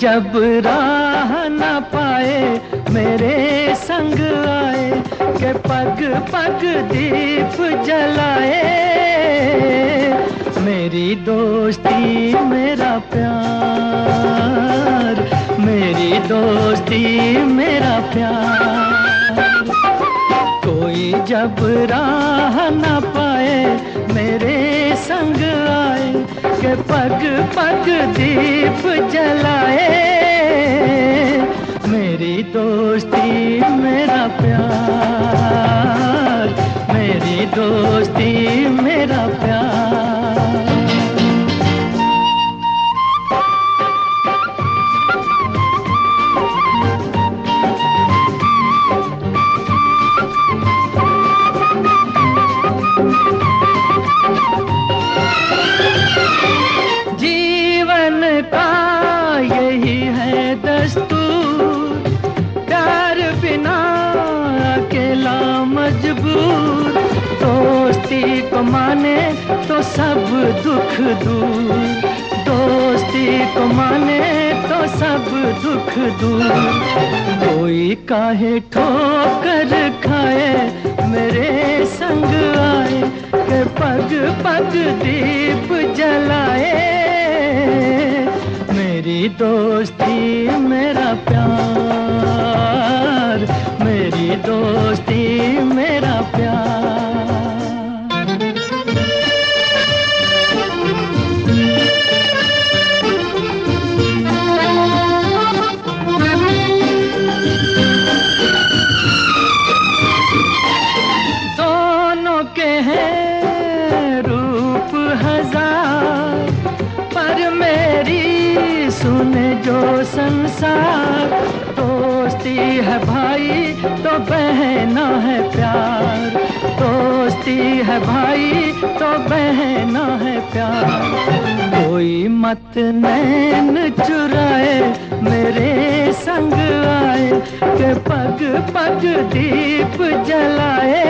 जब राह न पाए मेरे संग आए के पग पग दीप जलाए। मेरी दोस्ती मेरा प्यार, मेरी दोस्ती मेरा प्यार। कोई जब राह न पाए मेरे संग आए के पग पग दीप जलाए। मेरी दोस्ती मेरा प्यार, मेरी दोस्ती मेरा प्यार। जीवन का यही है दस्तूर, प्यार बिना अकेला मजबूर। दोस्ती को माने तो सब दुख दूर, दोस्ती को माने तो सब दुख दूर। कोई काहे ठोकर खाए मेरे संग आए के पग पग दीप जलाए। मेरी दोस्ती मेरा प्यार, मेरी दोस्ती मेरा प्यार। दोनों के हैं रूप हजार, पर मेरी सुने जो संसार। दोस्ती है भाई तो बहना है प्यार, दोस्ती है भाई तो बहना है प्यार। कोई मत नैन चुराए मेरे संग आए के पग पग दीप जलाए।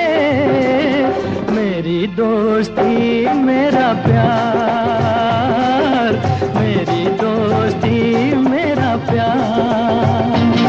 मेरी दोस्ती मेरा प्यार, मेरी दोस्ती मेरा प्यार।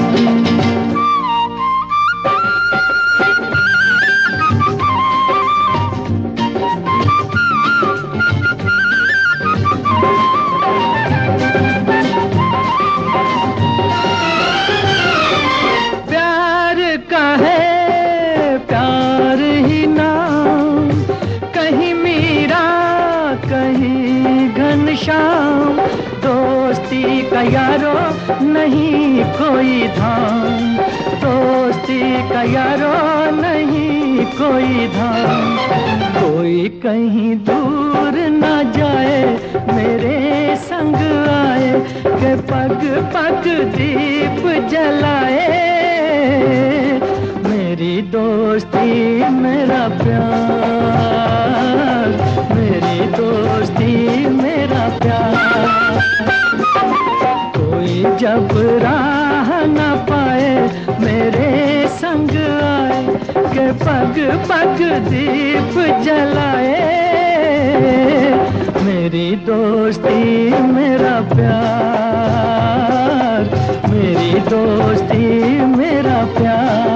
प्यार का है प्यार ही नाम, कहीं मीरा कहीं घनश्याम। दोस्ती का यारो नहीं कोई धाम, दोस्ती का यारो नहीं कोई धाम। कोई कहीं दूर न जाए मेरे संग आए के पग पग दीप जलाए। मेरी दोस्ती मेरा प्यार, मेरी दोस्ती मेरा प्यार। कोई जब राह न पाए मेरे संग आए के पग पग दीप जलाए। मेरी दोस्ती मेरा प्यार, मेरी दोस्ती मेरा प्यार।